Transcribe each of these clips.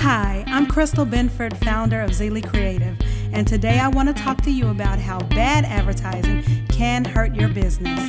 Hi, I'm Crystal Benford, founder of Zeely Creative, and today I want to talk to you about how bad advertising can hurt your business.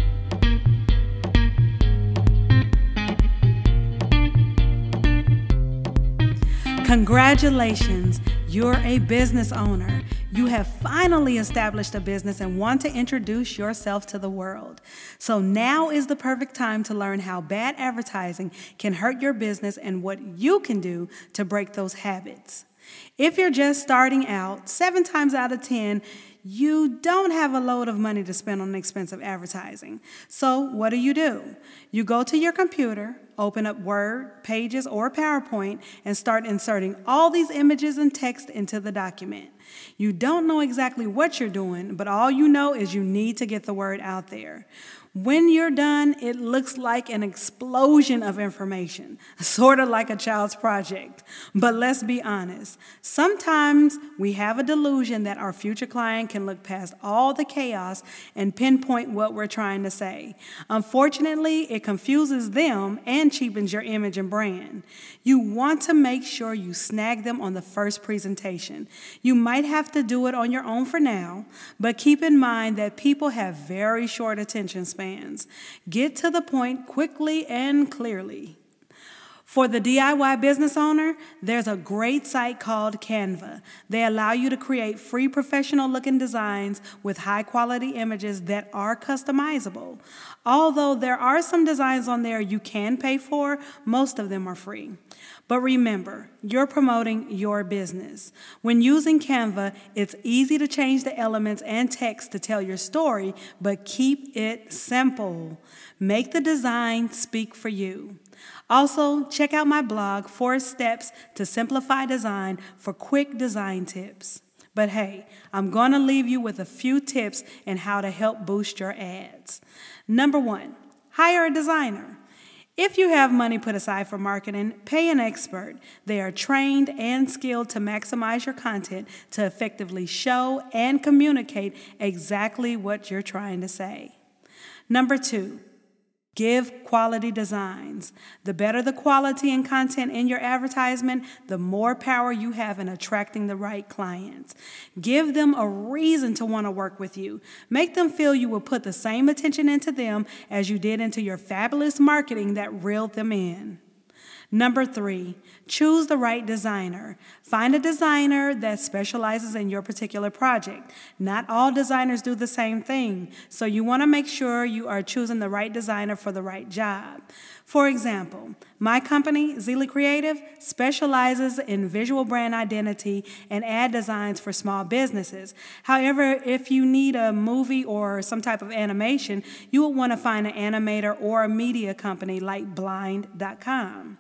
Congratulations, you're a business owner. You have finally established a business and want to introduce yourself to the world. So now is the perfect time to learn how bad advertising can hurt your business and what you can do to break those habits. If you're just starting out, 7 times out of 10, you don't have a load of money to spend on expensive advertising. So what do? You go to your computer, open up Word, Pages, or PowerPoint, and start inserting all these images and text into the document. You don't know exactly what you're doing, but all you know is you need to get the word out there. When you're done, it looks like an explosion of information, sort of like a child's project. But let's be honest, sometimes we have a delusion that our future client can look past all the chaos and pinpoint what we're trying to say. Unfortunately, it confuses them and cheapens your image and brand. You want to make sure you snag them on the first presentation. You might have to do it on your own for now, but keep in mind that people have very short attention spans. Get to the point quickly and clearly. For the DIY business owner, there's a great site called Canva. They allow you to create free professional-looking designs with high-quality images that are customizable. Although there are some designs on there you can pay for, most of them are free. But remember, you're promoting your business. When using Canva, it's easy to change the elements and text to tell your story, but keep it simple. Make the design speak for you. Also, check out my blog, 4 Steps to Simplify Design, for quick design tips. But hey, I'm going to leave you with a few tips on how to help boost your ads. Number 1, hire a designer. If you have money put aside for marketing, pay an expert. They are trained and skilled to maximize your content to effectively show and communicate exactly what you're trying to say. Number 2, give quality designs. The better the quality and content in your advertisement, the more power you have in attracting the right clients. Give them a reason to want to work with you. Make them feel you will put the same attention into them as you did into your fabulous marketing that reeled them in. Number 3, choose the right designer. Find a designer that specializes in your particular project. Not all designers do the same thing, so you want to make sure you are choosing the right designer for the right job. For example, my company, Zeely Creative, specializes in visual brand identity and ad designs for small businesses. However, if you need a movie or some type of animation, you will want to find an animator or a media company like Blind.com.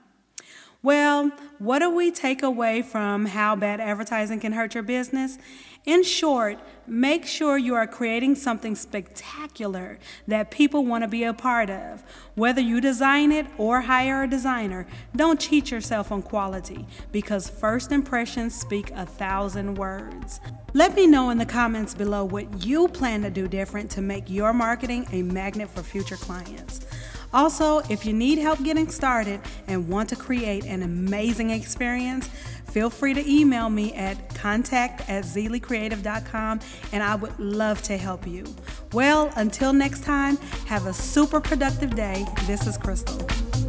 Well, what do we take away from how bad advertising can hurt your business? In short, make sure you are creating something spectacular that people want to be a part of. Whether you design it or hire a designer, don't cheat yourself on quality, because first impressions speak 1,000 words. Let me know in the comments below what you plan to do different to make your marketing a magnet for future clients. Also, if you need help getting started and want to create an amazing experience, feel free to email me at contact@zeelycreative.com, and I would love to help you. Well, until next time, have a super productive day. This is Crystal.